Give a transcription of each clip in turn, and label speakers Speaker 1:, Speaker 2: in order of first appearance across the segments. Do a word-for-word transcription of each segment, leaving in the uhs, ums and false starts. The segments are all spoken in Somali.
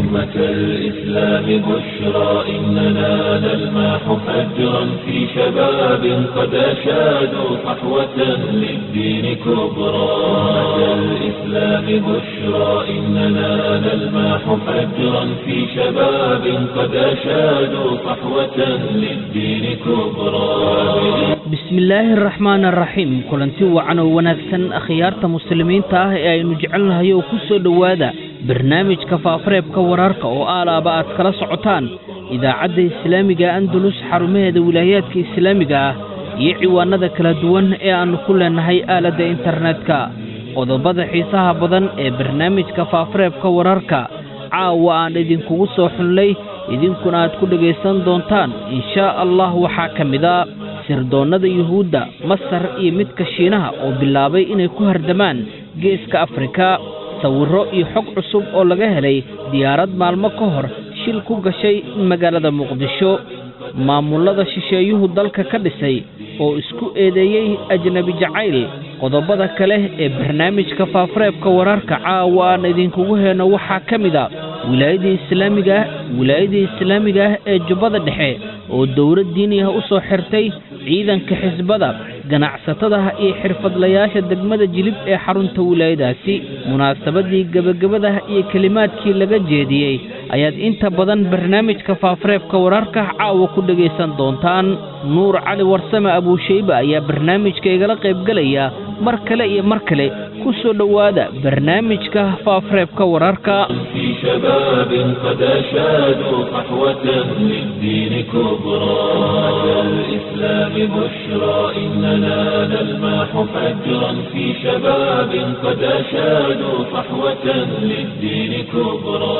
Speaker 1: أمة الإسلام بشرى إننا نلمح فجرا في شباب قد أشادوا صحوة للدين كبرى أمة الإسلام بشرى إننا نلمح فجرا في شباب قد أشادوا صحوة للدين كبرى.
Speaker 2: بسم الله الرحمن الرحيم كلنتي وعنا ونكسن أخيارة مسلمين تاه أي نجعلها يو كسر دوادا برنامج كفافريب كورارك أو آلا بقت كلا سعطان إذا عد إسلامي جا أندلس حرمه دوليات كإسلامي يعوانا ذا كلا دوان إيه أن كل نهاي آلة إنترنت كا قضبض حيثها بدن إيه برنامج كفافريب كورارك عاوان إذن كوسو حلي إذن كنات كل جيسان دونتان إن شاء الله وحاكم ذا sirdoonada yuhuudda masar iyo midka shiinaha oo bilaabay inay ku hardamaan geeska afrika sawirro iyo xog cusub oo laga helay diyaarad maalmo ka hor shil ku gashay magaalada muqdisho maamulada shisheeyuhu dalka ka dhisay oo isku eedeeyay ajnabi jacayl qodobada kale ee barnaamijka faafareebka wararka caawa aan idinkugu heeno waxaa ka mid ah wilaayada islaamiga wilaayada islaamiga ee jubbada dhexe oo dowlad diini ah u soo xirtay ciidanka xisbada ganacsatada iyo xirfadlayaasha degmada jilib ee xarunta wilaayadaasi munaasabadii gabagabada iyo kalimaadkii laga jeediyay ayaad inta badan barnaamijka faafareebka wararka caawa ku dhageysan doontaan nuur cali warsame abu shayba ayaa barnaamijka igala qayb galaya mar kale iyo mar kale ku soo dhawaada barnaamijka faafareebka wararka
Speaker 1: في شباب قد أشادوا صحوة للدين كبرى أمة الإسلام بشرى إننا نلمح فجرا في شباب قد أشادوا صحوة للدين كبرى.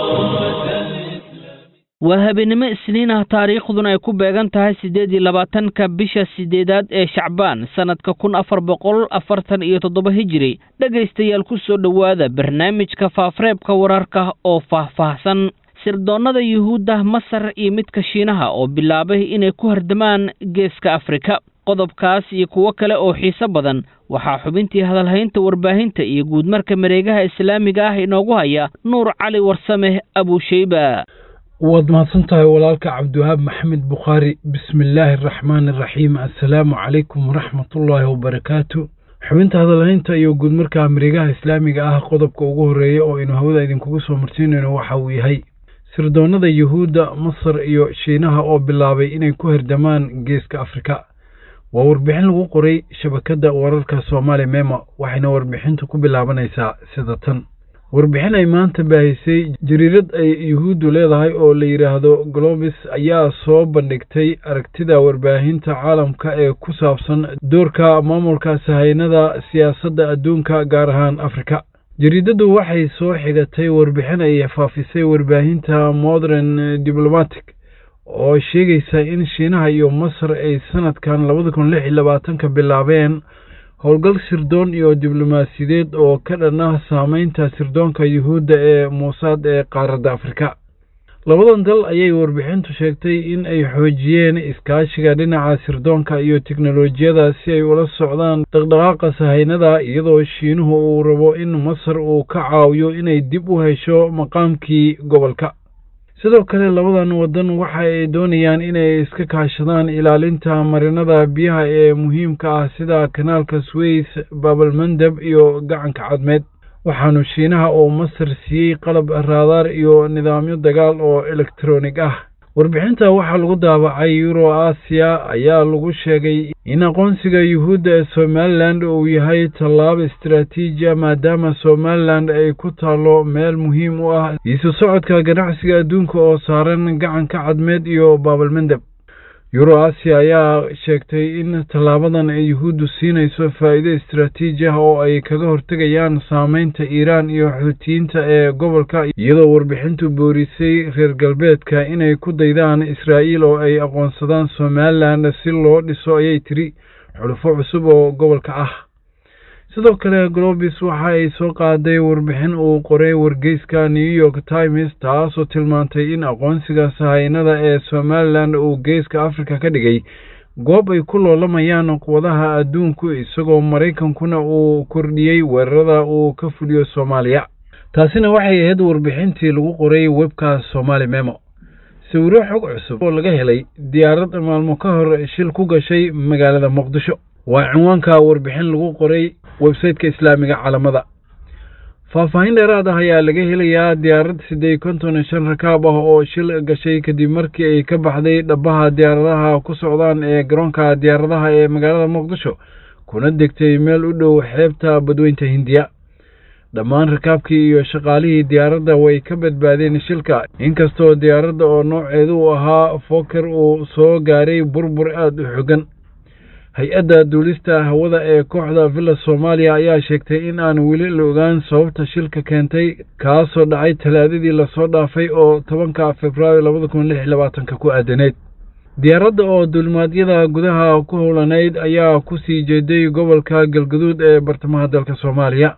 Speaker 2: وهبنما سنينها تاريخنا يكون بيغانتها سيديدي لباتن كبشة سيديدات اي شعبان سنة كون افر بقول افرتن اي تضبه هجري دقايستيال كسو دوادا برنامج كفافريب كوراركا او فهفهسن سردونا دا يهودا مصر اي متكشينها او بلابه اني كوهردمان جيسكا افريكا قضب كاس يكو كلا او حيسا بدن waxaa xubintii hadalhaynta warbaahinta iyo guud marka mareegaha islaamiga ah inoogu haya nuur cali warsame abu shayba.
Speaker 3: waad mahadsantahay walaalka cabdiwahaab maxamed bukhaari. bismillaahi araxmaani araxiim. assalaamu calaykum waraxmatullaahi wabarakaatu. xubinta hadalhaynta iyo guud marka mareegaha islaamiga ah qodobka ugu horeeya oo aynu hawada idinkugu soo marsiinayno waxa uu yahay sirdoonada yuhuudda masar iyo shiinaha oo bilaabay inay ku hirdamaan geeska afrika. waa warbixin lagu qoray shabakada wararka Soomaali Memo waxayna warbixintu ku bilaabanaysaa sida tan. warbixin ay maanta baahisay jariirad ay yuhuuddu leedahay oo la yiraahdo Globis ayaa soo bandhigtay aragtida warbaahinta caalamka ee ku saabsan doorka maamulka sahaynada siyaasadda adduunka gaar ahaan Afrika. jariidadu waxay soo xigatay warbixin ay faafisay warbaahinta Modern Diplomatic oo sheegaysa in Shiinaha iyo Masar ay sanadkan laba kun iyo lix iyo labaatan ka bilaabeen howlgal sirdoon iyo diblomaasiyadeed oo ka dhan ah saameynta sirdoonka yuhuudda ee Mossad ee qaaradda Afrika. labadan dal ayay warbixintu sheegtay in ay xoojiyeen iskaashiga dhinaca sirdoonka iyo tiknoolajiyada si ay ula socdaan dhaqdhaqaaqa sahaynada iyadoo Shiinuhu uu rabo in Masar uu ka caawiyo inay dib u hesho maqaamkii gobolka. sidoo kale labadan wadan waxa ay doonayaan inay iska kaashadaan ilaalinta marinada biyaha ee muhiimka ah sida kanaalka Suez, Bab el-Mandeb iyo gacanka cadmeed. waxaanu Shiinaha oo Masar siiyay qalab raadaar iyo nidaamyo dagaal oo elektroonig ah. warbixinta waxaa lagu daabacay Euro Asia ayaa lagu sheegay in aqoonsiga yuhuudda ee Somaliland uu yahay tallaabo istiraatiiji ah maadaama Somaliland ay ku taalo meel muhiim u ah isu socodka ganacsiga adduunka oo saaran gacanka cadmeed iyo Bab el-Mandeb. Euro Asia ayaa sheegtay in tallaabadan ay yuhuuddu siinayso faa'iido istiraatiiji ah oo ay kaga hortagayaan saameynta Iiraan iyo Xuutiyiinta ee gobolka iyadoo warbixintu boorisay reer galbeedka inay ku daydaan Israa'iil oo ay aqoonsadaan Somaliland si loo dhiso ayay tiri xulufo cusub oo gobolka ah. sidoo kale Globis waxa ay soo qaaday warbixin uu qoray wargeyska New York Times taasoo tilmaantay in aqoonsiga sahaynada ee Somaliland uu geeska Afrika ka dhigay goob ay ku loolamayaan quwadaha adduunku isagoo Mareykankuna uu kordhiyay weerarada uu ka fuliyo Soomaaliya. taasina waxay ahayd warbixintii lagu qoray webka Somali Memo. sawiro xog cusub oo laga helay diyaarad maalmo ka hor shil ku gashay magaalada Muqdisho. waa cinwaanka warbixin lagu qoray website-ka Islaamiga Calamada. faahfaahin dheeraad ah ayaa laga helayaa diyaarad siddeed iyo konton iyo shan rakaab ah oo shil gashay kadib markii ay ka baxday dhabaha diyaaradaha ku socdaan ee garoonka diyaaradaha ee magaalada Muqdisho kuna degtay meel u dhow xeebta Badweynta Hindiya. dhammaan rakaabkii iyo shaqaalihii diyaaradda way ka badbaadeen shilka, inkastoo diyaaradda oo nooceedu u ahaa Fokker uu soo gaaray burbur aad u xooggan. hay-adda duulista hawada ee kooxda Villa Soomaaliya ayaa sheegtay in aan weli la ogaan sababta shilka keentay, kaasoo dhacay talaadadii lasoo dhaafay oo tobanka Febraayo labada kun lix iyo labaatanka ku aadaneyd. diyaaradda oo duulimaadyada gudaha ku howlaneyd ayaa ku sii jeeday gobolka Galgaduud ee bartamaha dalka Soomaaliya.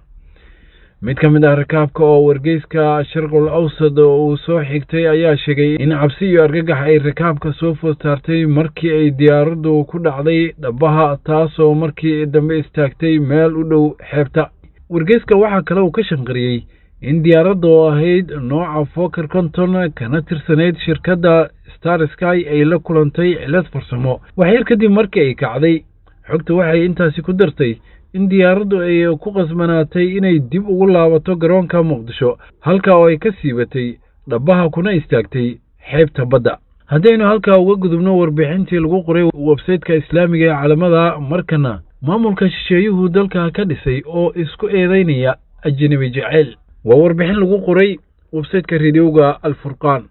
Speaker 3: mid ka mid ah rakaabka oo wargeyska Sharqul Awsad uu soo xigtay ayaa sheegay in cabsi iyo argagax ay rakaabka soo food saartay markii ay diyaaraddu ku dhacday dhabaha, taasoo markii dambe istaagtay meel u dhow xeebta. wargeyska waxaa kale uu ka shanqariyey in diyaaradda oo ahayd nooca Fokker konton kana tirsanayd shirkadda Star Sky ay la kulantay cilad farsamo waxyar kadib markii ay kacday. xogta waxay intaasi ku dartay in diyaaraddu ay ku qasbanaatay inay dib ugu laabato garoonka Muqdisho, halka oo ay ka siibatay dhabaha kuna istaagtay xeebta badda. haddaynu halkaa uga gudubno warbixintii lagu qoray website-ka Islaamiga ee Calamada, markana maamulka shisheeyuhu dalka ka dhisay oo isku eedeynaya ajnabi jacayl. waa warbixin lagu qoray website-ka radioga Al-Furqaan.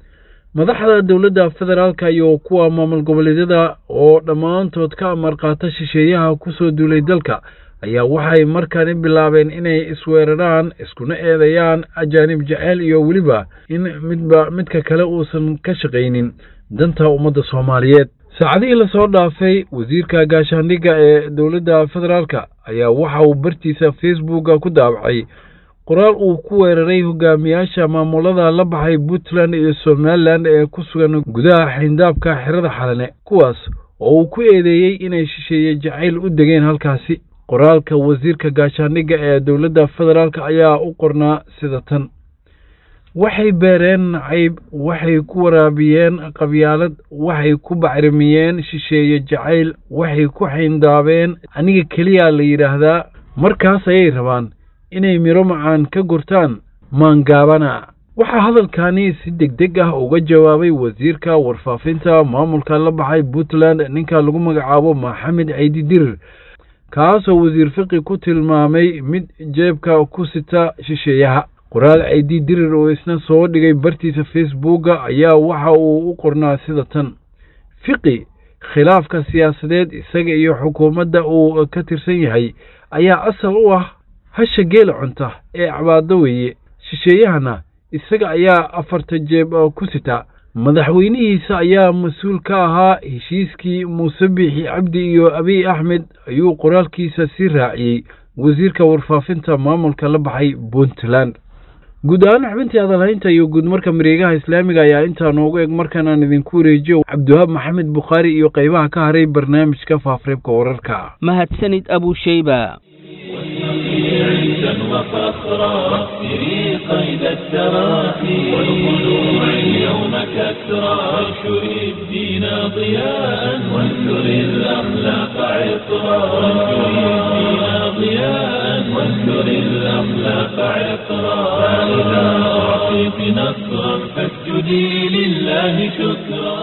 Speaker 3: madaxda dowladda federaalka iyo kuwa maamul goboleedyada oo dhammaantood ka amar qaata shisheeyaha ku soo duulay dalka ayaa waxay markaan bilaabeen inay isweeraraan, iskuna eedeeyaan ajaanib jacayl iyo weliba in midba midka kale uusan ka shaqaynin danta ummadda Soomaaliyeed. saacadihii la soo dhaafay, wasiirka gaashaandhigga ee dowladda federaalka ayaa waxa uu bartiisa Facebook ku daabacay qoraal uu ku weeraray hogaamiyaasha maamulada la baxay Puntland iyo Somaliland ee ku sugan gudaha xindaabka xirada Xalane, kuwaas oo uu ku eedeeyay inay shisheeye jacayl u degeen halkaasi. qoraalka wasiirka gaashaandhigga ee dowladda federaalka ayaa u qornaa sida tan: waxay beereen nacayb, waxay ku waraabiyeen qabyaalad, waxay ku bacrimiyeen shisheeye jacayl, waxay ku xindaabeen aniga keliya la yidhaahdaa, markaas ayay rabaan inay miro macaan ka gurtaan maangaabana. waxaa hadalkani si degdeg ah uga jawaabay wasiirka warfaafinta maamulka la baxay Puntland, ninka lagu magacaabo Maxamed Ciidi Dirir, kaasoo wasiir fiqi ku tilmaamay mid jeebka ku sita shisheeyaha. qoraal Ciidi Dirir oo isna soo dhigay bartiisa Facebook ayaa waxa uu u qornaa sida tan: fiqi khilaafka siyaasadeed isaga iyo xukuumadda uu ka tirsan yahay ayaa asal u ah hasha geel cunta ee cabaado weeye, shisheeyahana isaga ayaa afarta jeeb ku sita. madaxweynihiisa ayaa mas-uul ka ahaa heshiiskii Muuse Biixi Cabdi iyo Abiy Axmed, ayuu qoraalkiisa sii raaciyey wasiirka warfaafinta maamulka la baxay Puntland. guud ahaan xubintii hadalhaynta iyo guud marka mareegaha Islaamiga ayaa intaa noogu eg. markaan aan idinku wareejiyo Cabdiwahaab Maxamed Bukhaari iyo qaybaha ka haray barnaamijka Faafareebka Wararka.
Speaker 2: mahadsanid Abu Shayba.
Speaker 1: عزا وفخرا واكسري قيد التراخي والخلوع اليوم كسرا وانشري الدين ضياء وانشري الأخلاق عطرا وانشري الدين ضياء وانشري الأخلاق عطرا فإذا أعطيت نصرا فاسجدي لله شكرا.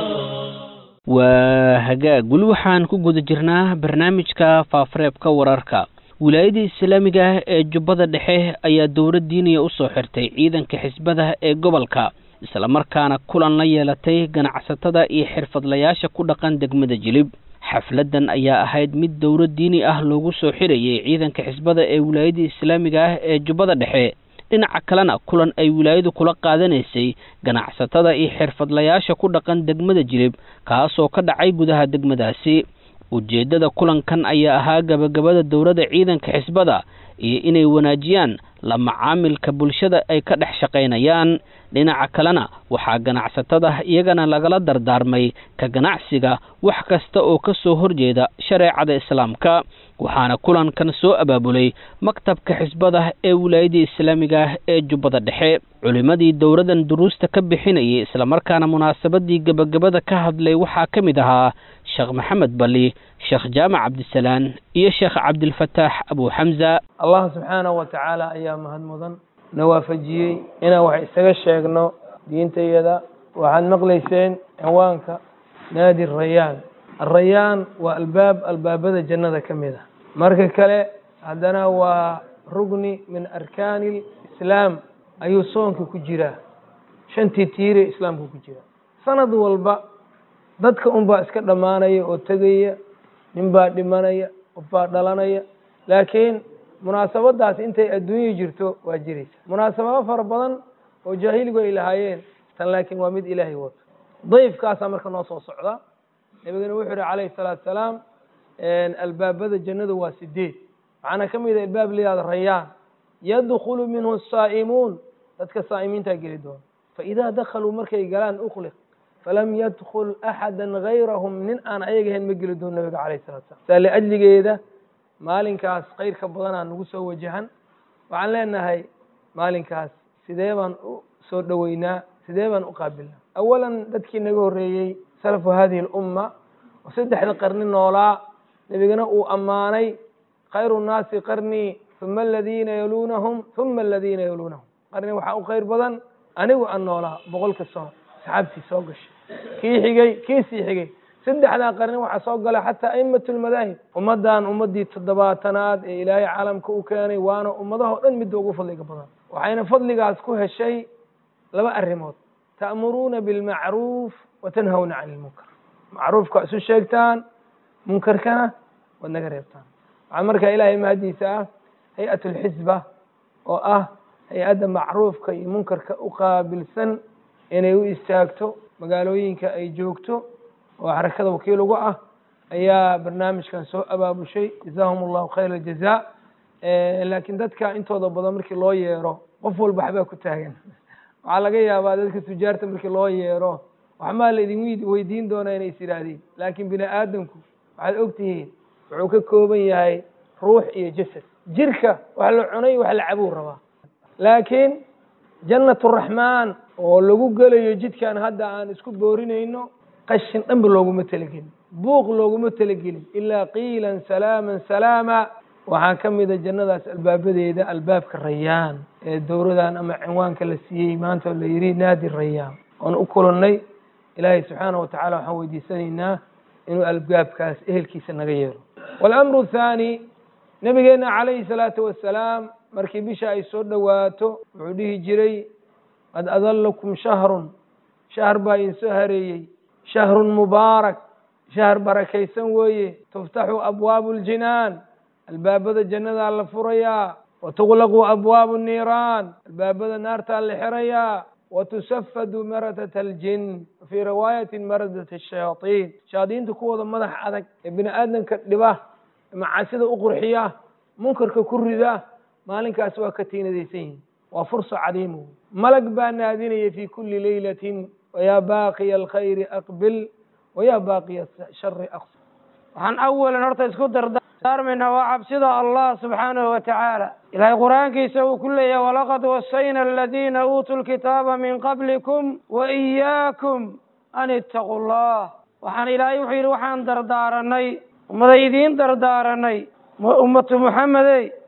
Speaker 2: وهجاء قل وحان كوجود جرناه برنامجك فافريبك وراركا. wilaayada islaamiga ah ee Jubbada Dhexe ayaa dowlad diiniya u soo xirtay ciidanka xisbada ee gobolka, isla markaana kulan la yeelatay ganacsatada iyo xirfadlayaasha ku dhaqan degmada Jilib. xafladan ayaa ahayd mid dowlad diini ah loogu soo xirayay ciidanka xisbada ee wilaayada islaamiga ah ee Jubbada Dhexe. dhinaca kalena kulan ay wilaayadu kula qaadanaysay ganacsatada iyo xirfadlayaasha ku dhaqan degmada Jilib, kaasoo ka dhacay gudaha degmadaasi. ujeedada kulankan ayaa ahaa gabagabada dowladda ciidanka xisbada iyo inay wanaajiyaan la macaamilka bulshada ay ka dhex shaqaynayaan. dhinaca kalena waxaa ganacsatada iyagana lagala dardaarmay ka ganacsiga wax kasta oo ka soo horjeeda shareecada islaamka. waxaana kulankan soo abaabulay maktabka xisbada ee wilaayada islaamiga ah ee jubbada dhexe culimadii dowladan duruusta ka bixinayay isla markaana munaasabadii gabagabada ka hadlay waxaa ka mid ahaa sheekh maxamed bali sheekh jaamac cabdisalaan iyo sheekh cabdilfataax abu xamza
Speaker 4: allah subxaanahu wa tacaala ayaa mahad mudan na waafajiyey inaan wax isaga sheegno diintayada waxaad maqlayseen cinwaanka naadi rayaan الريان والباب الباب ذا جنة كميدة مركز كله عندنا وركن من أركان الإسلام أيو صون كوجرا شنتي تيري إسلام كوجرا سند والبا ضدك أمبا إسكت دمانية وتجية نبا دمانية وبا دلانية لكن مناسبة داس أنت الدنيا جرتو واجريس مناسبة فربنا وجاهل إلى هايين لكن ومد إلهي وط ضيف كاس أمريكا نص وصعدا نبينا وحر عليه الصلاة والسلام إن الباب هذا الجنة واسدين معنا كم إذا الباب لهذا الريان يدخل منه الصائمون تلك الصائمين تجلدون فإذا دخلوا مركي جلان أخلق فلم يدخل أحدا غيرهم من أن أيجهن مجلدون النبي عليه الصلاة والسلام سأل أجل جيدة مالين كاس غير كبضنا نقصه وجهن وعلى أن هاي مالين كاس سديبا سود دوينا سديبا أقابلنا أولا ذاتك نقول ريي سلف هذه الأمة وسدح القرن النولاء نبينا أماني خير الناس قرني ثم الذين يلونهم ثم الذين يلونهم قرني وحاو خير بدن أنا والنولاء بقولك الصوم سحبتي سوقش كي حجي كي سي حجي سدح على قرني وحسوق له حتى أئمة المذاهب ومدان ومدي تضباطنات إلهي عالم كوكاني وأنا أمضاه لن مدوق فضلك بدن وحين فضلك أسكوه الشيء لما الريموت تأمرون بالمعروف وتنهون عن المنكر معروف كأسو الشيطان منكر كان والنكر يبطان عمرك إلهي مهدي ساعة هيئة الحزبة وآه هيئة معروف كي منكر كأقابل سن إن يو استاكتو مقالوين كأي جوكتو وحركة وكيلو قاء أي برنامج كان سوء أباب شيء جزاهم الله خير الجزاء إيه لكن ذاتك انتو ضبضا مركي الله يرو قفوا البحبة كتاهين وعلى قيا بعد ذلك تجارة مركي الله يرو وحمال الذين ويدين دونا إني سيرادين لكن بنا آدمكم على أكتهين وعوك كوبين هاي روح إيه جسد جركة وعلى عني وعلى عبور روا لكن جنة الرحمن ولو قال يجد كان هذا عن اسكت بورين إنه قشن أم بلوجو متلقين بوق لوجو متلقين إلا قيلا سلاما سلاما وحكم إذا جنة الباب ذا الباب كالريان الدور ذا أما عنوان كالسيء ما أنت اللي يريد نادي الريان ونأكل الني إلهي سبحانه وتعالى وحوي سنينا إنه الباب كاس إهل كيس نغيره والأمر الثاني نبينا عليه الصلاة والسلام مركب شاي سود واتو عديه جري قد أظلكم شهر شهر باين سهري شهر مبارك شهر بركي سوي تفتح أبواب الجنان الباب ذا الجنة على الفريا وتغلق أبواب النيران الباب ذا النار الحريا وتسفد مردة الجن في رواية مردة الشياطين شياطين تكون مدح عدك ابن آدم كتلباه مع عسد أقرحية منكر ككر ذا مالك أسوأ كتين ذيسين وفرصة عديمه ملك بان نادين في كل ليلة ويا باقي الخير أقبل ويا باقي الشر أقصر عن أول نرتز كدر دار منها وعبسد الله سبحانه وتعالى إلى القرآن كيسو كل ولقد وصينا الذين أوتوا الكتاب من قبلكم وإياكم أن اتقوا الله وحن إلى يحير وحن دردارني ومذيدين دردارني أمة محمد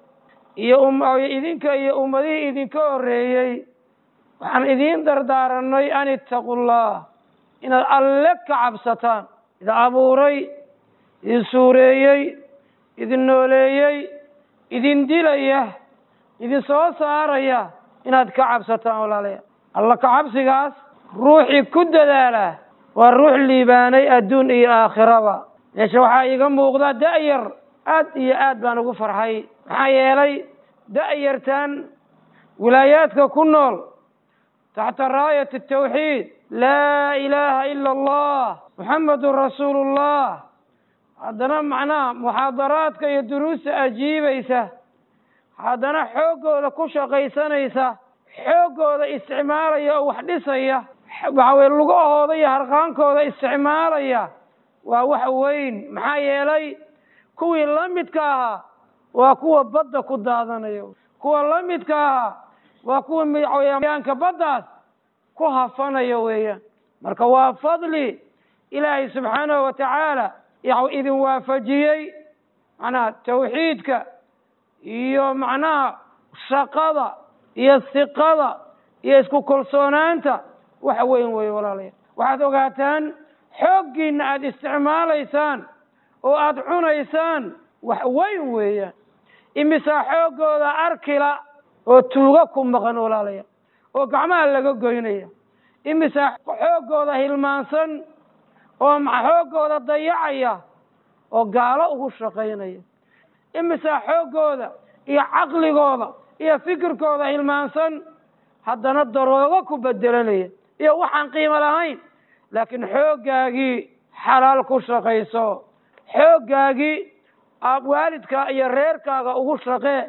Speaker 4: يا أم إذنك يا أمتي إذنك أريي وحن إذين دردارني أن اتقوا الله إن ألك عبستان إذا أبوري إذ سوريي إذن نوليي إذن دليه إذن سو ساريا إناد كعبستان ولا ليه الله كعبسيغاس روحي كد داله والروح اللي باني أدون إي آخرة ليش وحا إيغا موقدا دائر آد إي آد بانو فرحي حيالي دائرتان ولاياتك كنول تحت راية التوحيد لا إله إلا الله محمد رسول الله هذا معناه محاضراتك يدروس أجيبيسة هذا حوقه لكوشة قيسانيسة حوقه لاستعمالية وحديثية وحاول لغوه ذي هرقانكه لاستعمالية ووحوين محايا لي kuwii la midka ahaa waa kuwa badda ku daadanaya kuwa la midka ahaa waa kuwa xayawaanka baddaas ku hafanaya weeyaan marka waa fadli ilaahay subxaanahu watacaala yaxuu idin waafajiyey macnaha tawxiidka iyo macnaha shaqada iyo siqada iyo isku kalsoonaanta wax weyn weeye walaalayaal waxaad ogaataan xooggiina aada isticmaalaysaan oo aada cunaysaan wax weyn weeyaan imisaa xooggooda arkila oo tuuga ku maqan walaalayaal oo gacmaha laga goynaya imisaa xooggooda hilmaansan oo xooggooda dayacaya oo gaalo ugu shaqaynaya imisaa xooggooda iyo caqligooda iyo fikirkooda hilmaansan haddana daroogo ku bedelanaya iyo waxaan qiimo lahayn laakiin xooggaagii xalaal ku shaqayso xooggaagii waalidka iyo reerkaaga ugu shaqee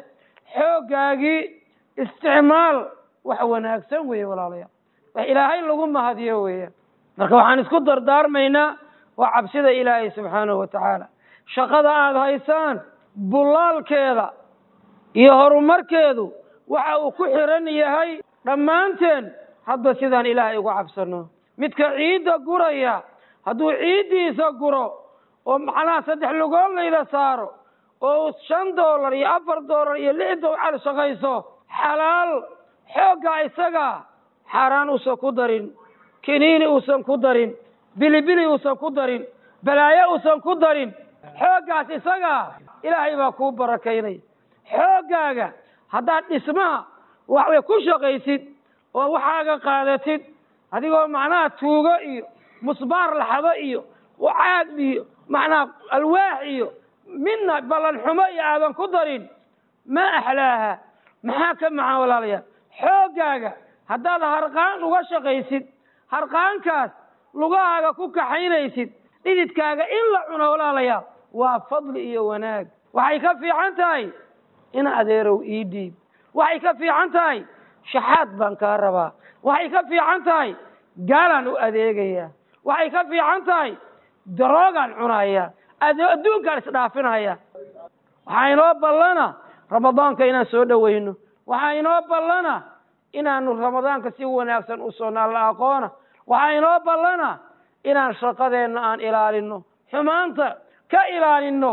Speaker 4: xooggaagii isticmaal wax wanaagsan weeye walaalayaal wax ilaahay lagu mahadiyo weeye marka waxaan isku dardaarmaynaa waa cabsida ilaahay subxaanahu watacaala shaqada aada haysaan bulaalkeeda iyo horumarkeedu waxa uu ku xiran yahay dhammaanteen hadba sidaan ilaahay uga cabsano midka ciidda guraya hadduu ciiddiisa guro oo macnaha saddex lugoodlayda saaro oo shan doolar iyo afar doolar iyo lix doolar shaqayso xalaal xoogga isaga xaaraan uusan ku darin kiniini uusan ku darin bilibili uusan ku darin balaayo uusan ku darin xooggaas isaga ilaahay baa kuu barakaynaya xooggaaga haddaad dhismaha waxway ku shaqaysid oo waxaaga qaadatid adigoo macnaha tuugo iyo musbaar laxado iyo wacaad iyo macnaha alwaax iyo midna ballan xumo iyo aadan ku darin ma axlaaha maxaa ka macaan walaalayaal xooggaaga haddaad harqaan uga shaqaysid harqaankaas lugahaaga ku kaxaynaysid dhididkaaga in la cuno walaalayaal waa fadli iyo wanaag waxay ka fiican tahay in adeerow ii dhiib waxay ka fiican tahay shaxaad baan kaa rabaa waxay ka fiican tahay gaalaan u adeegayaa waxay ka fiican tahay daroogaan cunaya adduunkaan isdhaafinaya waxaa inoo ballana ramadaanka inaan soo dhowayno waxaa inoo ballana inaanu ramadaanka si wanaagsan u soonnaa la aqoona waxaa inoo ballana inaan shaqadeenna aan ilaalino xumaanta ka ilaalino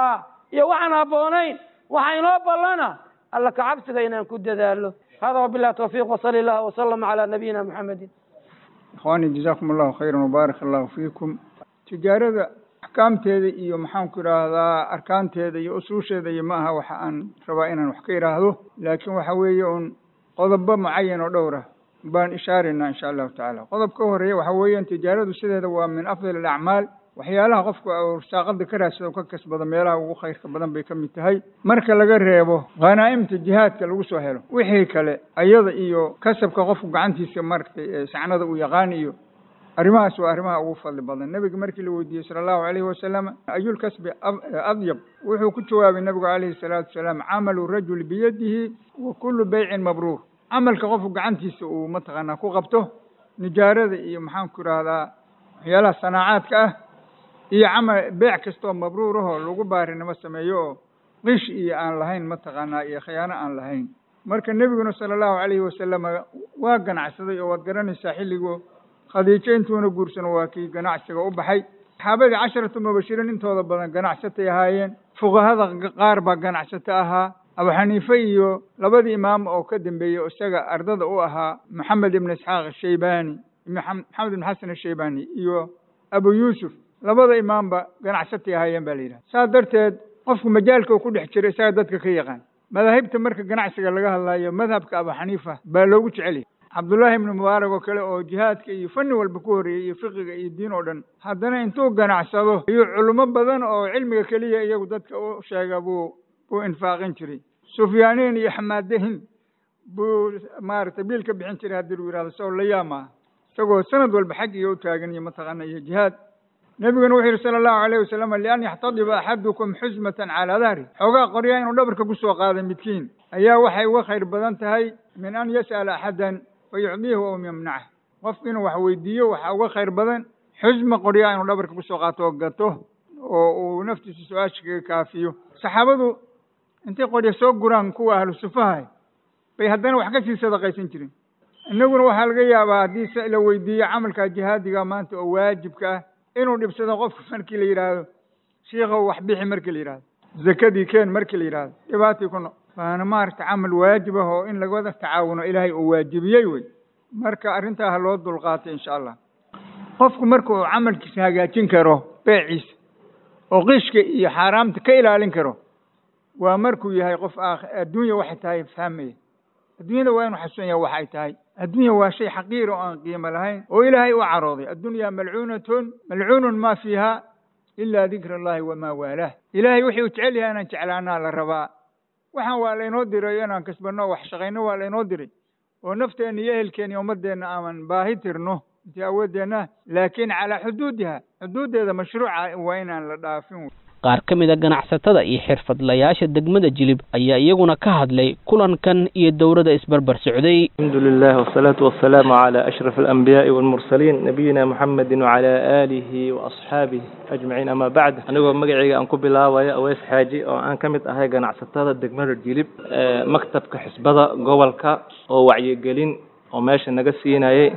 Speaker 4: iyo waxaan habboonayn waxaa inoo ballana alla ka cabsiga inaan ku dadaalo hada wabillahi tawfiiq wasali allah wasalama calaa nabiyina muxamedin
Speaker 5: ikhwaani jazakum allahu khayran wabaarak allahu fiikum tijaarada axkaamteeda iyo maxaan ku idhaahdaa arkaanteeda iyo usuusheeda iyo ma aha waxa aan rabaa inaan wax ka idhaahdo laakiin waxa weeye un qodobo mucayan oo dhowr ah baan ishaaraynaa insha allahu tacaala qodob ka horeeya waxa weeyaan tijaaradu sideeda waa min afdal alacmaal waxyaalaha qofku saaqada ka raadsado ka kasbada meelaha ugu khayrka badan bay ka mid tahay marka laga reebo khanaa'imta jihaadka lagu soo helo wixii kale ayada iyo kasabka qofku gacantiisa maragtay sacnada uu yaqaan iyo arrimahaas waa arrimaha ugu fadli badan nabiga markii la weydiiyey sala allahu calayhi wasalam ayul kasbi adyab wuxuu ku jawaabay nabigu calayhi salaatu wasalaam camalu rajul biyadihi wa kullu baycin mabruur camalka qofku gacantiisa uu mataqaanaa ku qabto nijaarada iyo maxaan ku idhaahdaa waxyaalaha sanaacaadka ah iyo camal beec kastoo mabruur ahoo lagu baarinimo sameeyo oo qish iyo aan lahayn mataqaanaa iyo khiyaano aan lahayn marka nebiguna sala allahu calayhi wasalam waa ganacsaday oo waad garanaysaa xilligoo khadiijo intuuna guursano waa kii ganacsiga u baxay saxaabadii casharatu mubashiriin intooda badan ganacsatay ahaayeen fuqahada qaar baa ganacsato ahaa abu xaniife iyo labadii imaam oo ka dambeeyey isaga ardada u ahaa maxamed ibn isxaaq ashaybani maxamed ibn xasan ashaybani iyo abu yuusuf labada imaamba ganacsatay ahaayeen baa la yidhaha saas darteed qofku majaalka uu ku dhex jiro isaga dadka ka yaqaan madaahibta marka ganacsiga laga hadlayo madhabka abu xaniifa baa loogu jecel yahay cabdullaahi ibnu mubaarak oo kale oo jihaadka iyo fanni walba ku horreeyey iyo fiqiga iyo diin oo dhan haddana intuu ganacsado ayuu culimo badan oo cilmiga keliya iyagu dadka u sheega buu buu infaaqin jiray sufyaaniin iyo xamaadahin buu maaragtay biil ka bixin jiray haddii lagu yihahdo sao la yaama isagoo sanad walba xag iyo u taagan iyo mataqaana iyo jihaad nebiguna wuxuu yihi sala allahu alayh wasalam lian yaxtadiba axadukum xusmatan calaa dahri xoogaa qoryaa inuu dhabarka kusoo qaada midkiin ayaa waxay uga khayr badan tahay min an yas'ala axadan fayucdiihu aw yamnacah qofku inuu wax weydiiyo waxaa uga khayr badan xusma qoryaa inuu dhabarka kusoo qaato oo gato oo uu naftiisa su-aasha kaga kaafiyo saxaabadu intay qoryo soo guraan kuwa ahlu sufaha bay haddana wax ka sii sadaqaysan jireen innaguna waxaa laga yaabaa haddii la weydiiyo camalka jihaadiga maanta oo waajibka ah inuu dhibsado qofka markii la yidhaahdo shiikhow wax bixi markii la yidhaahdo zakadii keen markii la yidhaahdo dhibaatii ku no waana maaragta camal waajib ah oo in lagawada tacaawuno ilaahay uu waajibiyey wey marka arrintaa ha loo dulqaatay insha allah qofku marka uu camalkiisa hagaajin karo beeciisa oo qishka iyo xaaraamta ka ilaalin karo waa markuu yahay qof adduunya waxay tahay fahmaya adduunyada waa inuu xasuusan yahay waxay tahay adduunya waa shay xaqiir oo aan qiimo lahayn oo ilaahay u carooday addunya malcuunatun malcuunun maa fiiha ilaa dikra allahi wamaa waalaah ilaahay wixii uu jecel yahay inaan jeclaanaa la rabaa waxaan waa laynoo diray inaan kasbanno wax shaqayno waa laynoo diray oo nafteenna iyo ehelkeena iyo ummadeenna aaman baahi tirno intii awoodeenna laakiin calaa xuduudiha xuduuddeeda mashruuca waa inaan la dhaafin
Speaker 2: qaar ka mid a ganacsatada iyo xirfadlayaasha degmada Jilib ayaa iyaguna ka hadlay kulankan iyo dowladda isbarbar socday.
Speaker 6: Alhamdulillah wassalatu wassalamu ala ashraf al-anbiya'i wal mursalin nabiyina Muhammadin wa ala alihi wa ashabihi ajma'in ama ba'd. Anigoo magacayga aan ku bilaabayo Aweys Xaaji oo aan kamid ahay ganacsatada degmada Jilib ee maktabka xisbada gobolka oo wacyigelin oo meesha naga siinayay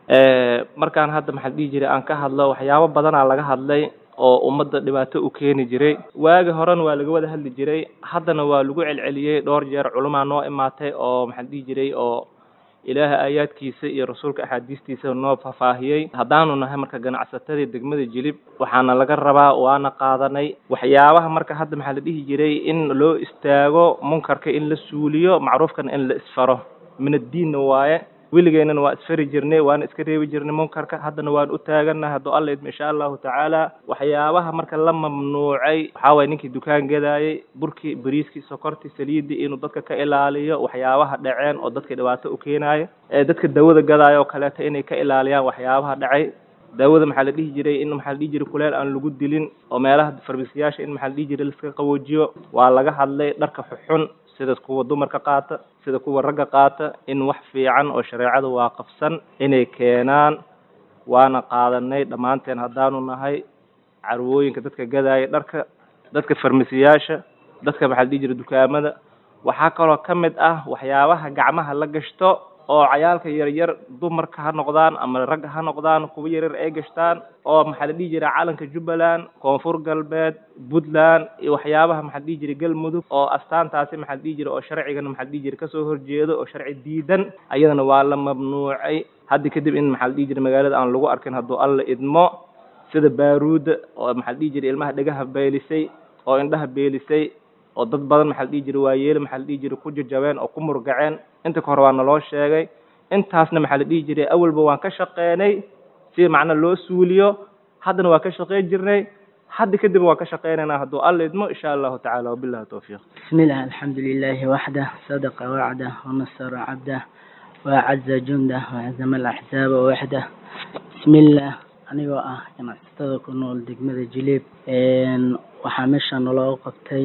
Speaker 6: ee markaan hadda maxaa dhigi jiray aan ka hadlo waxyaabo badan aan laga hadlay oo ummadda dhibaato u keeni jiray waagi horan waa laga wada hadli jiray haddana waa lagu celceliyay dhowr jeer culimo noo imaatay oo maxaa dhigi jiray oo ilaaha aayaadkiisa iyo rasuulka axaadiistiisa noo faahfaahiyay haddaanu nahay marka ganacsatada degmada Jilib waxaana laga rabaa waana qaadanay waxyaabaha marka hadda maxaa la dhihi jiray in loo istaago munkarka in la suuliyo macruufkan in la isfaro min ad-diin waaye wiligeena waa isfari jirnay waan iska reebi jirnay munkarka haddana waan u taaganahay haddii Allah idmo insha Allah taala waxyaabaha marka la mamnuucay waxa way ninkii dukaan gadaayay burkii bariiskii sokortii saliidii inuu dadka ka ilaaliyo waxyaabaha dhaceen oo dadka dhibaato u keenayo ee dadka dawada gadaayo kale inay ka ilaaliyaan waxyaabaha dhacay daawada maxaa la dhihi jiray in maxaa la dhihi jiray kuleel aan lagu dilin oo meelaha farmasiyaasha in maxaa la dhihi jiray la iska qaboojiyo waa laga hadlay dharka xun sida kuwa dumarka qaata sida kuwa ragga qaata in wax fiican oo shareecadu waaqafsan inay keenaan waana qaadanay dhamaanteen haddaanu nahay carwooyinka dadka gadaaya dharka dadka farmasiyaasha dadka maxaa la dhihi jiray dukaamada waxaa kaloo ka mid ah waxyaabaha gacmaha la gashto oo cayaalka yar yar dumarka ha noqdaan ama rag ha noqdaan kuwa yar yar ay gashtaan oo maxaa la dhihi jiray calanka Jubbaland koonfur galbeed Puntland iyo waxyaabaha maxaa la dhihi jiray galmudug oo astaantaasi maxaa la dhihi jiray oo sharcigan maxaa la dhihi jiray ka soo horjeedo oo sharci diidan ayadana waa la mamnuucay hadda kadib in maxaa la dhihi jiray magaalada aan lagu arkin hadduu Alla idmo sida baaruud oo maxaa la dhihi jiray ilmaha dhagaha beelisay oo indhaha beelisay oo dad badan maxaa la dhihi jiray waa yeel maxaa la dhihi jiray ku jajabeen oo ku murgaceen inta ka hor waa naloo sheegay intaasna maxaa la dhihi jiray awalba waan ka shaqeynay si macna loo suuliyo haddana waa ka shaqeyn jirnay hadda kadib waa ka shaqeynayna hadduu Alla idmo insha Allah taala wabillahi tawfiiq
Speaker 7: bismillah alhamdulillah wahda sadaqa wa'ada wa nasara 'abda wa 'azza junda wa 'azama al-ahzab wahda bismillah anigoo ah ganacsatada ku nool degmada Jilib een waxa meesha naloo qabtay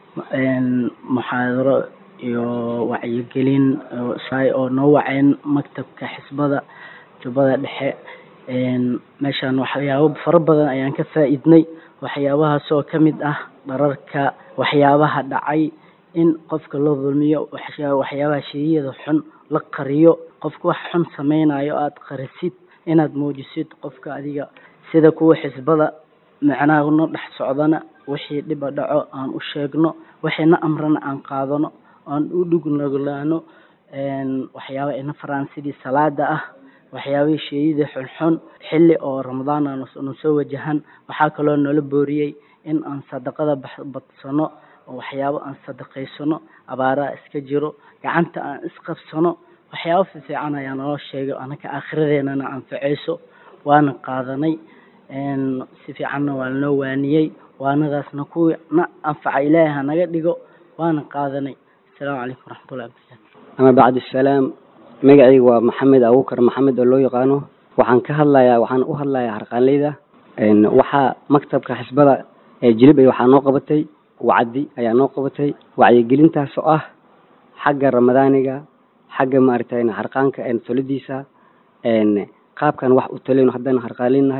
Speaker 7: een muhaadaro iyo wacyigelin oo noo waceen maktabka xisbada Jubbada Dhexe een meeshan waxyaabo fara badan ayaan ka faa'iidnay waxyaabahaas oo kamid ah dararka waxyaabaha dhacay in qofka loo dulmiyo waxyaabaha shayada xun la qariyo qofka wax xun sameynayo aad qarisid inaad muujisid qofka adiga sida kuwa xisbada macnaha no dhex socdana wixii dhib dhaco aan u sheegno waxayna amrana aan qaadano aan u dhugnaglaano een waxyaabo in Faransiidi salaada ah waxyaabo sheeyada xun xilli oo Ramadaan aan soo wajahan waxa kale oo nala booriyay in aan sadaqada badsano waxyaabo aan sadaqaysano abaara iska jiro gacanta aan isqabsano waxyaabo fiican ayaa noo sheegay anaka akhiradeena aan ficeyso waana qaadanay een si fiican waa noo waaniyay waanadaasna ku na anfaca ilaahay naga dhigo waana qaadanay assalaamu alaykum waraxmatullaahi wabarakaatuh
Speaker 8: ama bacd salaam magacaygu waa Maxamed Abuukar Maxamed oo loo yaqaano waxaan ka hadlayaa waxaan u hadlayaa harqaanleyda een waxa maktabka xisbada ee Jilib ay waxa noo qabatay wacdi ayaa noo qabatay wacyigelintaas oo ah xagga Ramadaaniga xagga maartayna harqaanka ee toladiisa een qaabkan wax u talino haddana harqaanleynahay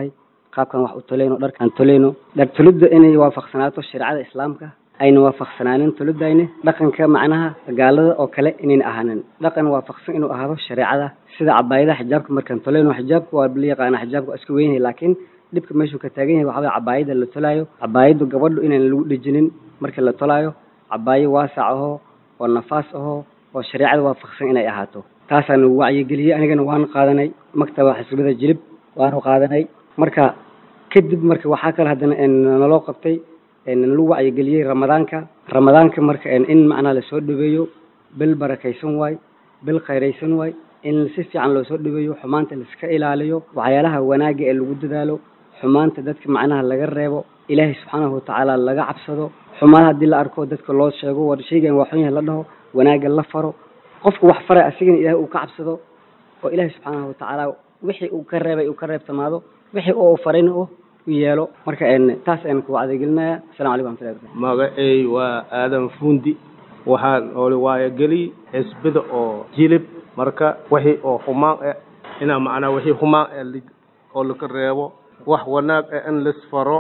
Speaker 8: qaabkan wax u tolayno dharkan tolayno dhar tulidda inay waafaqsanaato shariicada islaamka ayna waafaqsanaanin tulidayna dhaqanka macnaha gaalada oo kale inayna ahaanin dhaqan waafaqsan inuu ahaado shariicada sida cabaayada xijaabka markaan tolayno xijaabku waa la yaqaan xijaabku isku weyn yahay laakiin dhibka meeshu ka taagan yahay waxa cabaayada la tolayo cabaayadu gabadhu inaan lagu dhijinin marka la tolayo cabaayo waasac ah oo nafaas ah oo shariicada waafaqsan inay ahaato taasaan wacyi geliyay anigana waan qaadanay maktabada xisbada jilib waan qaadanay marka kadib marka waxa kale hadana naloo qabtay in lagu wacyi geliyay ramadaanka ramadaanka marka in macna la soo dhaweeyo bil barakaysan way bil khayraysan way in si fiican loo soo dhaweeyo xumaanta la iska ilaaliyo waxyaalaha wanaaga ee lagu dadaalo xumaanta dadka macnaha laga reebo ilaahay subxaanahu wa ta'ala laga cabsado xumaan hadii la arko dadka loo sheego war sheegan waxun yahay la dhaho wanaaga la faro qofku wax faray asigana ilaahay uu ka cabsado oo ilaahay subxaanahu wa ta'ala wixii uu ka reebay uu ka reebtamaado wixii uu farayna uu yeelo marka een taas aan ku wacdigelinaya assalaamu calaykum
Speaker 9: magacay waa aadan fuundi waxaan oo waaya gali xisbida oo jilib marka wixii oo xumaan ah ina macna wixii xumaan ah oo la ka reebo wax wanaag ah in la isfaro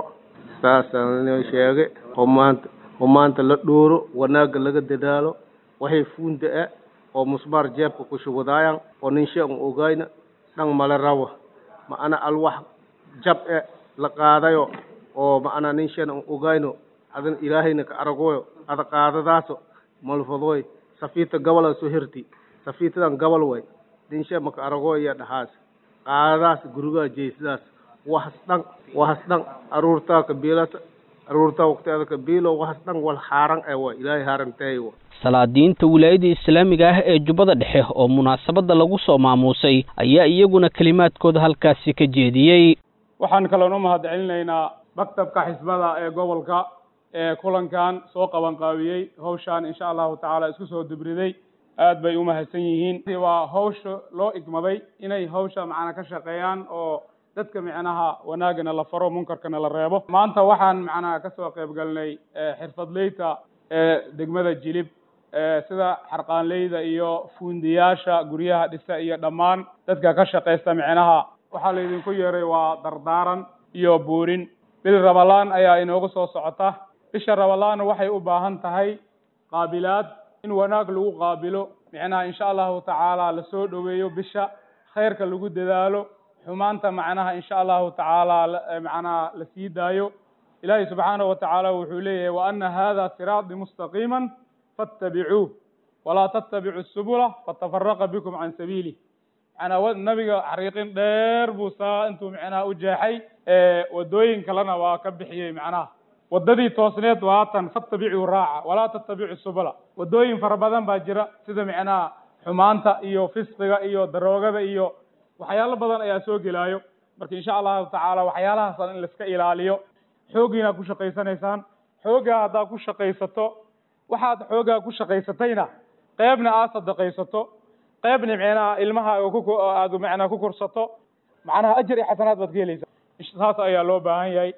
Speaker 9: saasaan sheegay xumaanta xumaanta la dhooro wanaag laga dadaalo wixii fuundi ah oo musbar jeebka ku shubadayaan oo nin shay ogayna dhan mala rawo macna alwax jab ah la qaadayo oo macna nin shay ogayno adan ilaahayna ka aragoyo ada qaadadaaso malfadooy safiita gabal soo hirti safiitadan gabal way nin shay maka aragoyo dhahaas qaadadaas guriga jeesidaas wax dhan wax dhan aruurta ka biilata aruurta waqtiga ka biilo wax dhan wal xaaran ay way ilaahay haarantay
Speaker 2: salaadiinta wilaayada islaamiga ah ee Jubbada Dhexe oo munaasabada lagu soo maamuusay ayaa iyaguna kalimaadkooda halkaasi ka jeediyay
Speaker 10: waxaan kaloon u mahadcelinaynaa maktabka xisbada ee gobolka ee kulankan soo qaban qaabiyay hawshan insha Allah ta'ala isku soo dubriday aad bay u mahadsan yihiin waa hawsha loo igmaday inay hawsha macna ka shaqeeyaan oo dadka macnaha wanaagana la faro munkarkana la reebo maanta waxaan macnaha ka soo qayb galnay xirfadleyda ee degmada Jilib sida xarqaanleyda iyo fuundiyaasha guryaha dhisa iyo dhammaan dadka ka shaqeysta macnaha waxa la idinku yeeray waa dardaaran iyo buurin bil Ramadaan ayaa inoogu soo socota bisha Ramadaan waxay u baahan tahay qaabilaad in wanaag lagu qaabilo macnaha insha Allah ta'ala la soo dhaweeyo bisha khayrka lagu dadaalo xumaanta macnaha insha Allah ta'ala macnaha la sii daayo ilaahay subhanahu wa ta'ala wuxuu leeyahay wa anna hadha siraati mustaqiman fattabi'uhu wa la tattabi'us subula fatafarraqa bikum an sabili ana nabiga xariiqin dheer buu saa intuu macnaha u jeexay ee wadooyin kalena waa ka bixiyay macnaha wadadii toosneed waa tan fattabi'u raaca wala tattabi'u subula wadooyin fara badan baa jira sida macnaha xumaanta iyo fisqiga iyo daroogada iyo waxyaalo badan ayaa soo gelaayo marka insha Allah ta'ala waxyaalahaas in la iska ilaaliyo xoogiina ku shaqeysanaysaan xooga hada ku shaqeysato waxaad xooga ku shaqeysatayna qaybna aad sadaqaysato qaybna macnaha ilmaha oo aad macnaha ku korsato macnaha ajir iyo xasanaad baad helaysaa taas ayaa loo baahan yahay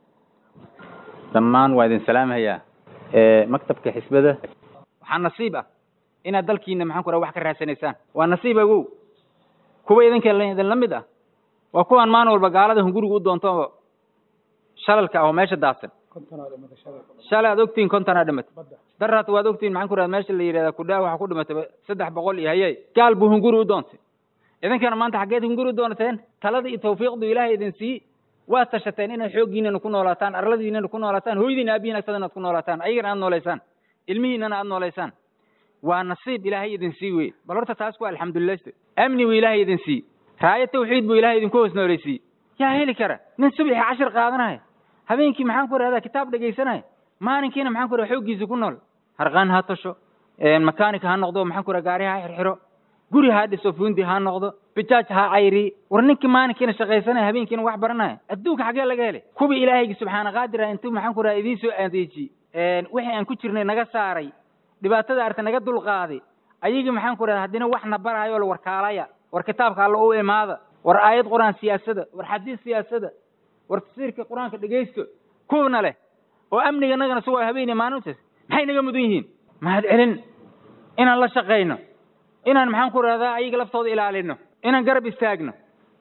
Speaker 11: dhammaan waa idin salaamaya ee maktabka xisbada waxaan nasiib ah inaad dalkiina maxaan ku raa wax ka raasanaysaan waa nasiib agu kuwa idinka idin la mid ah waa kuwan maan walba gaalada hunguriga u doonto shalalka oo meesha daadsan shalay aad ogtiin konton aad dhimatay darrat waad ogtiin maxaan ku raa meesha la yiraahdo ku dhaa waxa ku dhimatay saddex boqol iyo hayay gaal buu hunguri u doontay idinkana maanta xageed hunguri u doonteen talada iyo tawfiiqdu ilaahay idin sii waa tashateen inay xoogiina ku noolaataan arladiina ku noolaataan hooyadiina abiina sadana ku noolaataan ayagana aad nooleysaan ilmihiina aad nooleysaan waa nasiib ilaahay idin sii weey bal horta taas ku alxamdulillah amni uu ilaahay idin sii raaya tawxiid buu ilaahay idin ku hoos nooleysii yaa heli kara nin subax cashar qaadanay habeenkii maxaan ku raada kitaab dhageysanay maalinkiina maxaan ku raada xoogiisa ku nool harqaan ha tasho een makaanika ha noqdo maxaan ku raada gaari ha xirxiro guri ha dhiso fuundi ha noqdo bijaaj ha cayri war ninkii maalinkiina shaqeysanay habeenkiina wax baranay adduunka xagee laga helay kubi ilaahay subhanahu qaadira intuu maxaan ku raada idin soo adeeji een wixii aan ku jirnay naga saaray dhibaatada arta naga dul qaaday ayaga maxaan ku raada hadina wax na barayo la warkaalaya war kitaabka alla oo imaada war aayad quraan siyaasada war xadiis siyaasada war tafsiirka quraanka dhageysto kuwana leh oo amniga nagana soo habeenay maalintaas maxay naga mudan yihiin mahad celin inaan la shaqeyno inaan maxaan ku raada ayaga laftooda ilaalino inaan garab istaagno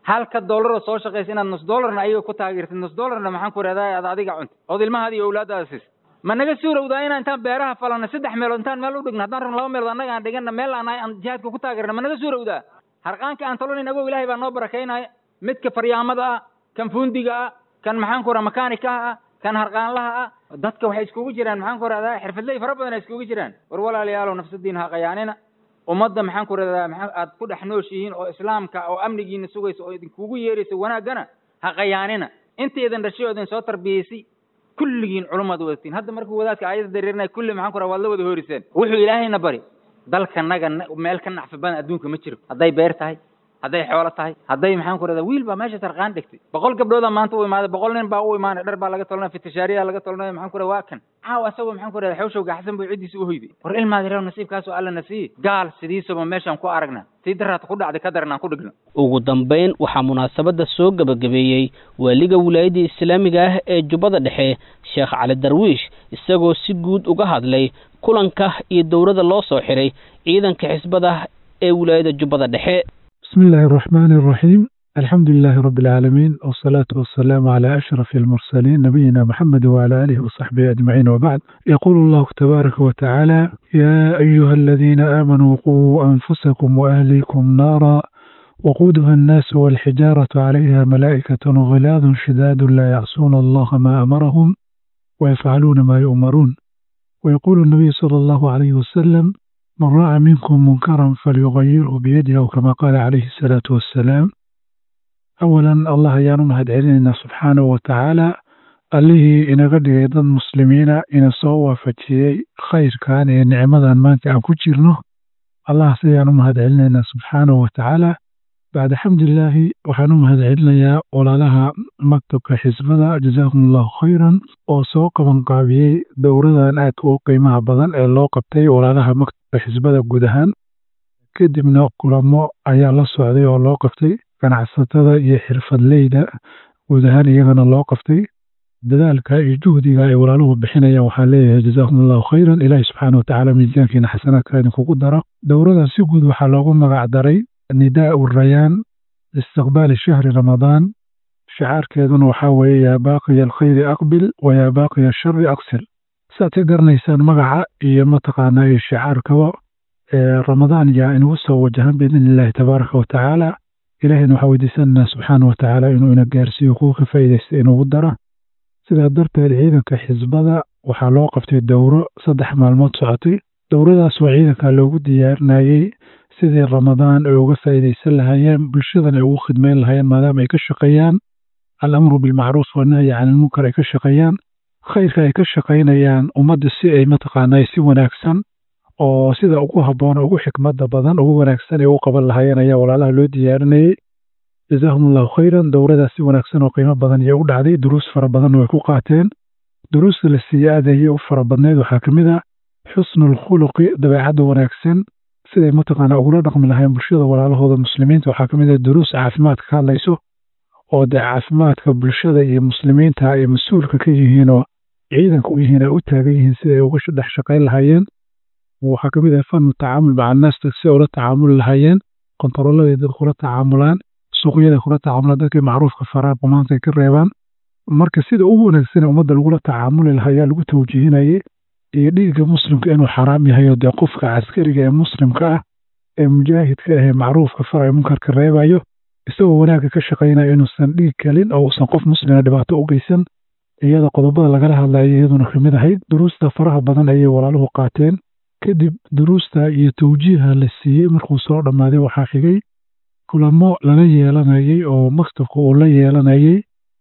Speaker 11: halka dollar oo soo shaqaysa inaad nus dollarna ayaga ku taageertid nus dollarna maxaan ku raadaya aad adiga cunto ood ilmahaada iyo awlaadaada siis ma naga suurowdaa inaan intaan beeraha falana saddex meelood intaan meel u dhigno haddaan rabno laba meelood annaga aan dhigana meel aan aan jihaadka ku taageerna ma naga suurowdaa harqaanka aan talonin agow ilaahay baa noo barakaynaya midka faryaamada ah kan fuundiga ah kan maxaan ku rahaa makaanikaha ah kan harqaanlaha ah dadka waxay iskugu jiraan maxaan ku radaa xirfadley fara badan ay iskugu jiraan war walaalayaalow nafsadiina ha qayaanina ummadda maxaan ku radaa maxaa aad ku dhex nooshihiin oo islaamka oo amnigiina sugaysa oo idinkugu yeeraysa wanaagana ha qayaanina intaydan dhashay oo idin soo tarbiyeysay kulligiin culumaad wadatiin hadda markuu wadaadka aayadda dareerinay kulli maxaan ku radaa waad la wada horiseen wuxuu ilaahayna bari dalkanaga meel ka nacfi badan adduunka ma jiro hadday beer tahay hadday xoolo tahay hadday maxaan ku radaa wiil baa meesha tarqaan dhigtay boqol gabdhooda maanta u imaaday boqol nin baa u imaanay dhar baa laga tolnay fitashaariya laga tolnay maxaan ku radaa waa kan caaw asagoo maxaan ku radaa xawshow gaxsan buu cidiisa u hoyday war ilmaad yaraw nasiibkaas oo alla nasiib gaal sidiisaba meeshaan ku aragna si daraad ku dhacday ka daran aan ku dhigno
Speaker 2: ugu dambeyn waxaa munaasabada soo gabagabeeyey waaliga wilaayada islaamiga ah ee jubbada dhexe sheekh cali darwiish isagoo si guud uga hadlay kulanka iyo dowladda loo soo xiray ciidanka xisbada ee wilaayada jubbada dhexe
Speaker 3: بسم الله الرحمن الرحيم الحمد لله رب العالمين والصلاة والسلام على أشرف المرسلين نبينا محمد وعلى آله وصحبه أجمعين وبعد يقول الله تبارك وتعالى يا أيها الذين آمنوا قوا أنفسكم وأهليكم نارا وقودها الناس والحجارة عليها ملائكة غلاظ شداد لا يعصون الله ما أمرهم ويفعلون ما يؤمرون ويقول النبي صلى الله عليه وسلم من رأى منكم منكرا فليغيره بيده أو كما قال عليه الصلاة والسلام أولا الله يانم هاد علينا سبحانه وتعالى اللي إن قد يضل المسلمين إن صوى فتشي خير كان نعمة ما أنت أكوشيرنه الله سيانم هاد علينا سبحانه وتعالى بعد حمد الله وحنم هاد علينا ولا لها مكتب كحزبنا جزاكم الله خيرا وسوق من قابي دورنا أنات وقيمة بدن اللي قبتي ولا لها مكتب xisbada guud ahaan kadibna kulamo ayaa la socday oo loo qaftay ganacsatada iyo xirfadleyda guud ahaan iyagana loo qaftay dadaalka iyo juhdiga ay walaaluhu bixinayaan waxaa leeyahay jazaakumullahu khayran ilaahi subxaana watacaala miisaankiina xasanaadka idinkugu daro dowradan si guud waxaa loogu magac daray nidaa urayaan istiqbaali shahri ramadaan shicaarkeeduna waxaa weeye yaa baaqiya alkhayri aqbil wa yaa baaqiya ashari aqsir saad ka garanaysaan magaca iyo mataqaanaa iyo shicaarkaba ramadaan yaa inugu soo wajahan biidn illaahi tabaaraka watacaala ilaahayna waxaa weydiisananaa subxaana watacaala inuu ina gaarsiiyo kuwa ka faa'iidaysta inugu dara sidaa darteed ciidanka xisbada waxaa loo qabtay dowro saddex maalmood socotay dowradaas waa ciidanka loogu diyaarinayey sidii ramadaan ay uga faa'iidaysan lahaayeen bulshadan ay ugu khidmeyn lahaayeen maadaama ay ka shaqeeyaan alamru bilmacruuf wanahyi can ilmunkar ay ka shaqeeyaan khayrka ay ka shaqaynayaan ummadda si ay mataqaanaa si wanaagsan oo sida ugu habboon ugu xikmadda badan ugu wanaagsan ay u qaban lahaayeen ayaa walaalaha loo diyaarinayey jazaahumullahu khayran dowradaas si wanaagsan oo qiimo badan iyo u dhacday duruus fara badan way ku qaateen duruusta la sii aadayay u fara badneed waxaa ka mid ah xusnul khuluqi dabeecadda wanaagsan siday mataqaanaa ugula dhaqmi lahayn bulshada walaalahooda muslimiinta waxaa ka mid ah duruus caafimaadka ka hadlayso oo dee caafimaadka bulshada iyo muslimiinta ay mas-uulka ka yihiin oo ciidanka u yihiin ay u taagan yihiin sida ay uga dhex shaqayn lahaayeen waxaa ka mid ah fanu tacaamul maca annaas si ay ula tacaamuli lahaayeen kontarooladay dad kula tacaamulaan suuqyada kula tacaamulaan dadkii macruufka faraan qumaanta ay ka reebaan marka sida ugu wanaagsan ee ummadda lagula tacaamuli lahaa ayaa lagu tawjiihinayay iyo dhiigga muslimka inuu xaraam yahay oo dee qofka caskariga ee muslimka ah ee mujaahidka ah ee macruufka far ee munkarka reebayo isagoo wanaagga ka shaqaynayo inuusan dhiig kalin oo uusan qof muslima dhibaato u geysan iyada qodobada lagala hadlayo iyaduna kamid ahayd duruusta faraha badan ayay walaaluhu qaateen kadib duruusta iyo tawjiiha la siiyey markuu soo dhammaaday waxaa xigay kulamo lala yeelanayay oo maktabka uu la yeelanayay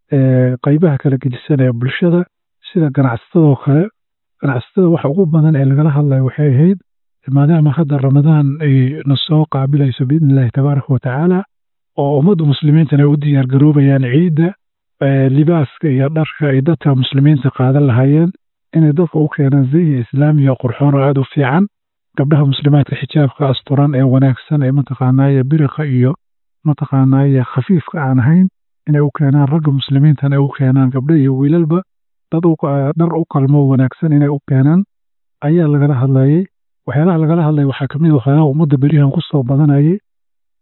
Speaker 3: qaybaha kala gedisan ee bulshada sida ganacsatadoo kale ganacsatada waxa ugu badan ee lagala hadlayo waxay ahayd maadaama hadda ramadaan ay na soo qaabilayso biidn illaahi tabaaraka watacaala oo ummadda muslimiintana ay u diyaar garoobayaan ciidda libaaska iyo dharka ay dadka muslimiinta qaadan lahaayeen inay dadka u keenaan ziya islaamiya qurxoon oo aad u fiican gabdhaha muslimaadka xijaabka asturan ee wanaagsan ee mataqaanaaye biriqa iyo mataqaanaaye khafiifka aan ahayn inay u keenaan ragga muslimiintana ay u keenaan gabdho iyo wiilalba dad dhar u qalmo wanaagsan inay u keenaan ayaa lagala hadlayay waxyaalaha lagala hadlaya waxaa kamid waxyaalaha ummadda berihan ku soo badanayay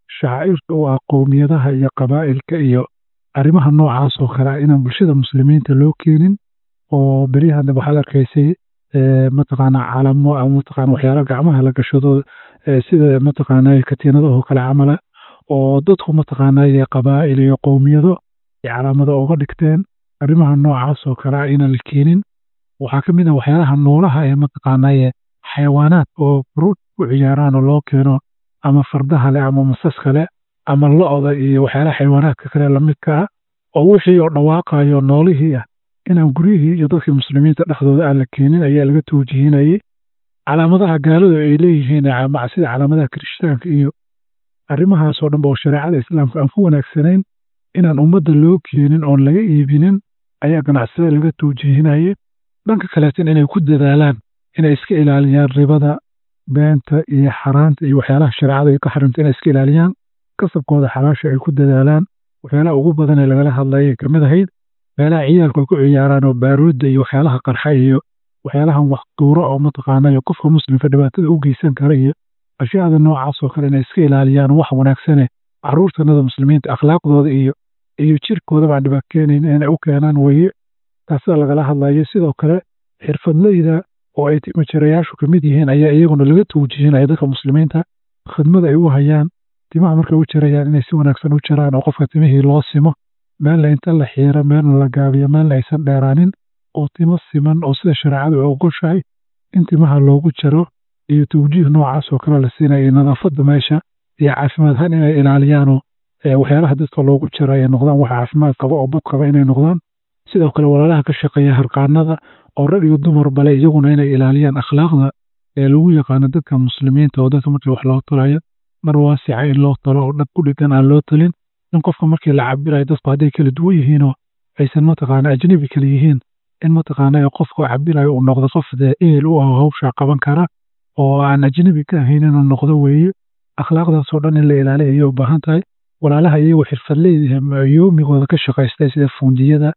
Speaker 12: shacaa'irta u ah qowmiyadaha iyo qabaa'ilka iyo arrimaha noocaas oo kale ah inaan bulshada muslimiinta loo keenin oo beryahan waxaad arkaysay mataqaanaa calamo ama mataqaana waxyaala gacmaha la gashado sida mataqaanaa katiinadahoo kale camala oo dadku mataqaanaa qabaa'il iyo qowmiyado ay calaamada uga dhigteen arrimaha noocaas oo kale ah inaan la keenin waxaa ka mid ah waxyaalaha noolaha ee mataqaanaa xayawaanaad oo furuud ku ciyaaraan oo loo keeno ama fardaha leh ama masaska leh ama lo-da iyo waxyaalaha xayawaanaadka kale lamidka ah oo wixii oo dhawaaqayo noolihii ah inaan guryihii iyo dadkii muslimiinta dhexdooda aan la keenin ayaa laga tawjihinayay calaamadaha gaaladu ay leeyihiin sida calaamadaha kirishtaanka iyo arrimahaasoo dhan ba oo shareecada islaamka aan ku wanaagsanayn inaan ummadda loo keenin oon laga iibinin ayaa ganacsada laga tawjihinayay dhanka kaleetan inay ku dadaalaan inay iska ilaaliyaan ribada beenta iyo xaraanta iyo waxyaalaha shareecada ay ka xarimta inay iska ilaaliyaan kasabkooda xalaasha ay ku dadaalaan waxyaalaha ugu badan ee lagala hadlayay kamid ahayd waxyaalaha ciyaalku ay ku ciyaaraan oo baaruudda iyo waxyaalaha qarxa iyo waxyaalahan wax duuro oo mataqaanayo qofka muslimka dhibaatada u geysan kara iyo ashyaada noocaas oo kale inay iska ilaaliyaan wax wanaagsane carruurtanada muslimiinta akhlaaqdooda iyo iyo jirkooda baan dhibaato keenayn inay u keenaan weye taasaa lagala hadlayo sidoo kale xirfadleyda oo ay timajarayaashu ka mid yihiin ayaa iyaguna laga tawjihinaya dadka muslimiinta khidmada ay u hayaan timaha markay u jarayaan inay si wanaagsan u jaraan oo qofka timihii loo simo meelna inta la xiiro meelna la gaabiyo meelna aysan dheeraanin oo timo siman oo sida shareecadu ay ogoshahay in timaha loogu jaro iyo tawjiih noocaas oo kale la siinayo nadaafadda meesha iyo caafimaad ahaan inay ilaaliyaanoo waxyaalaha dadka loogu jaro ay noqdaan wax caafimaad qaba oo bad qaba inay noqdaan sidoo kale walaalaha ka shaqeeya harqaanada oo rag iyo dumar bale iyaguna inay ilaaliyaan akhlaaqda ee lagu yaqaano dadka muslimiinta oo dadka markii wax loo tolayo mar waasica in loo talo oo dhab ku dhigan aan loo talin in qofka markii la cabirayo dadku hadday kala duwan yihiinoo aysan mataqaana ajnabi kala yihiin in mataqaana qofka cabirayo uu noqdo qof dee ehel u ah hawsha qaban kara oo aan ajnabi ka ahayn inuu noqdo weeye akhlaaqdaasoo dhan in la ilaaliyo ayay u baahan tahay walaalaha iyagoo xirfadleyda yoomigooda ka shaqaystay sida fuundiyada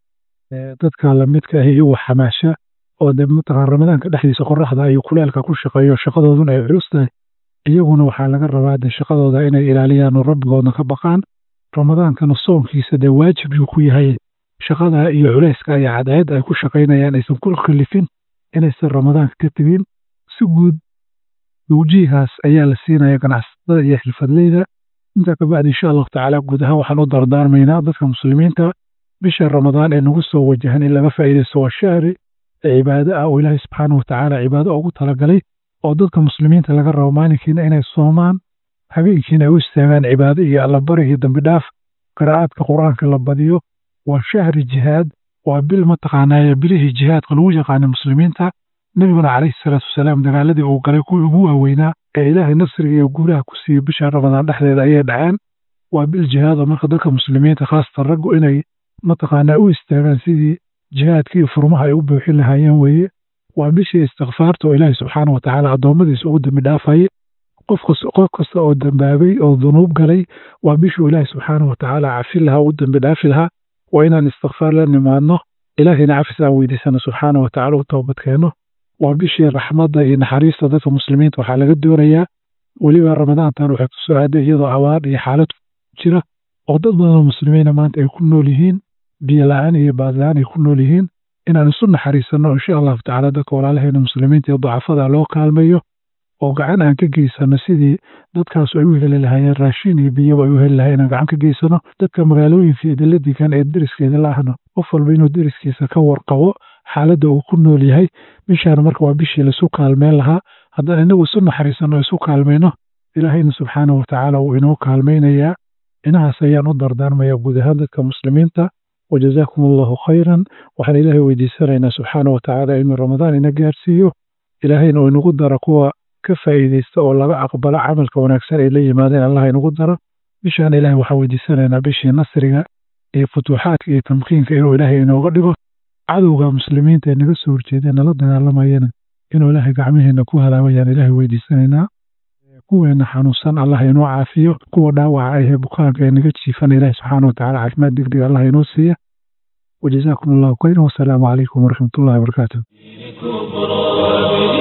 Speaker 12: dadka lamidka ah iyo xamaasha oo de mataqaan ramadaanka dhexdiisa qoraxda iyo kuleelka ku shaqeeyo shaqadooduna ay culus tahay iyaguna waxaa laga rabaa de shaqadooda inay ilaaliyaan oo rabbigoodna ka baqaan ramadaankana soonkiisa dee waajib yuu ku yahay shaqada iyo culayska iyo cadceedda ay ku shaqaynayaan aysan ku khallifin inaysan ramadaanka ka tegin si guud tawjiihaas ayaa la siinaya ganacsatada iyo xirfadleyda intaa kabacdi insha allahu tacaala guud ahaan waxaan u dardaarmaynaa dadka muslimiinta bisha ramadaan ee nagu soo wajahan in laga faa'iidaysto waa shahri cibaado ah oo ilaahay subxaanahu watacaala cibaado ugu talagalay oo dadka muslimiinta laga rabo maalinkiina inay soomaan habeenkiina ay u istaagaan cibaado iyo allabari iyo dambi dhaaf qiraa'aadka qur-aanka la badiyo waa shahri jihaad waa bil mataqaanaa bilihii jihaadka lagu yaqaanay muslimiinta nabiguna calayhi salaatu wasalaam dagaaladii uu galay kuwii ugu waaweynaa ee ilaahay nasriga iyo guulaha ku siiyey bisha ramadaan dhexdeeda ayay dhaceen waa bil jihaad oo marka dadka muslimiinta khaasatan raggu inay mataqaanaa u istaagaan sidii jihaadkii iyo furmaha ay u buuxin lahaayeen weeye waa bishii istikfaarta oo ilaahay subxaana watacaala addoommadiisa ugu dambi dhaafayay qof qof kasta oo dambaabay oo dunuub galay waa bishuu ilaahay subxaana watacaala cafin lahaa ugu dambi dhaafi lahaa waa inaan istikfaar la nimaadno ilaahayna cafis aan weydiisano subxaana watacaala u toobadkeenno waa bishii raxmadda iyo naxariista dadka muslimiinta waxaa laga doonayaa weliba ramadaantan waxay ku soo aaday iyadoo abaar iyo xaalad jira oo dad badan oo muslimiina maanta ay ku nool yihiin biyo la-aan iyo baad la-aan ay ku nool yihiin inaan isu naxariisanno insha allahu tacaala dadka walaalaheena muslimiinta iyo dacafada loo kaalmayo oo gacan aan ka geysano sidii dadkaas ay u heli lahaayeen raashin iyo biyaba ay u heli lahayen inaan gacan ka geysano dadka magaalooyinka idinla digan ee deriskeeda la ahno qof walba inuu deriskiisa ka warqabo xaaladda uu ku nool yahay bishaan marka waa bishii laisu kaalmeyn lahaa haddaan inagu isu naxariisanno isu kaalmayno ilaahayna subxaanahu watacaala wuu inoo kaalmaynayaa inahaas ayaan u dardaarmaya guud ahaan dadka muslimiinta wajazaakum allahu khayran waxaan ilaahay weydiisanaynaa subxaanahu watacaala inuu ramadaan ina gaarsiiyo ilaahayna uu inagu daro kuwa ka faa'iidaysta oo laga aqbalo camalka wanaagsan ay la yimaadeen allah inagu daro bishaan ilaahay waxaan weydiisanaynaa bishii nasriga iyo futuuxaadka iyo tamkiinka inuu ilaahay inooga dhigo cadowga muslimiinta ee naga soo horjeedeen nala dagaalamayana inuu ilaahay gacmihiina ku halaabayaan ilaahay weydiisanaynaa kuweena xanuunsan allah inoo caafiyo kuwa dhaawaca ahee bukaanka ee naga jiifana ilaahay subxaana watacaala caafimaad degdeg allah inoo siiya وجزاكم الله خيرا والسلام عليكم ورحمة الله وبركاته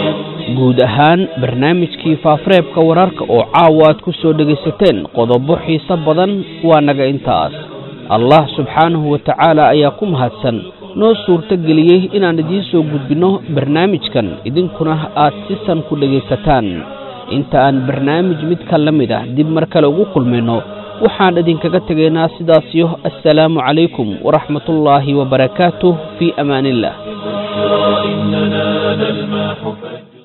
Speaker 2: guud ahaan barnaamijkii faafareebka wararka oo caawa aad ku soo dhegaysateen qodobo xiiso badan waa naga intaas allah subxaanahu wa tacaala ayaa ku mahadsan noo suurto geliyey inaan idiin soo gudbinno barnaamijkan idinkuna aad si san ku dhegaysataan inta aan barnaamij mid ka la mid ah dib mar kale ugu kulmayno waxaan idinkaga tegaynaa sidaasiyo assalaamu calaykum waraxmatullaahi wabarakaatuh fii amaanillah.